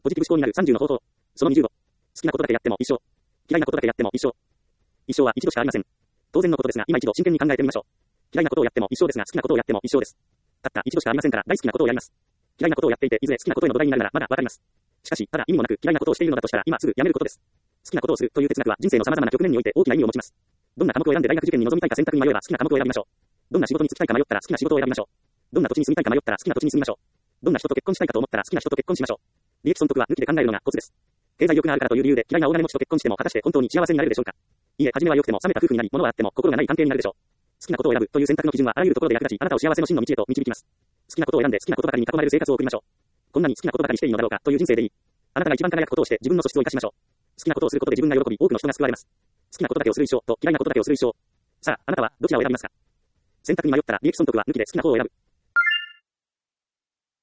ポジティブ思考になる30の方法。その25。好きなことだけやっても一生。嫌いなことだけやっても一生。一生は一度しかありません。当然のことですが、今一度真剣に考えてみましょう。嫌いなことをやっても一生ですが、好きなことをやっても一生です。たった一度しかありませんから、大好きなことをやります。嫌いなことをやっていて、いずれ好きなことへの土台になるなら、まだわかります。しかし、ただ意味もなく嫌いなことをしているのだとしたら、今すぐやめることです。好きなことをするという哲学は人生の様々な局面において大きな意味を持ちます。どんな科目を選んで大学受験に臨みたいか選択に迷えば好きな科目を選びましょう。どんな仕事に就きたいか迷ったら好きな仕事を選びましょう。どんな土地に住みたいか迷ったら好きな土地に住みましょう。どんな人と結婚したいかと思ったら好きな人と結婚しましょう。利益損得は抜きで考えるのがコツです。経済力があるからという理由で嫌いな大金持ちと結婚しても果たして本当に幸せになれるでしょうか。いいえ、初めは良くても冷めた夫婦になり、物はあっても心がない関係になるでしょう。好きなことを選ぶという選択の基準はあらゆるところで役立ち、あなたを幸せの真の道へと導きます。好きなことを選んで好きなことばかりに囲まれる生活を送りましょう。こんなに好きなことばかりしていいのだろうかという人生でいい。あなたが一番輝くことをして自分の素質を生かしましょう。好きなことをすることで自分が喜び、多くの人が救われます。好きなことだけをする一生と嫌いなことだけをする一生。さあ、あなたはどちらを選びますか。選択に迷ったら利益損得は抜きで好きな方を選ぶ。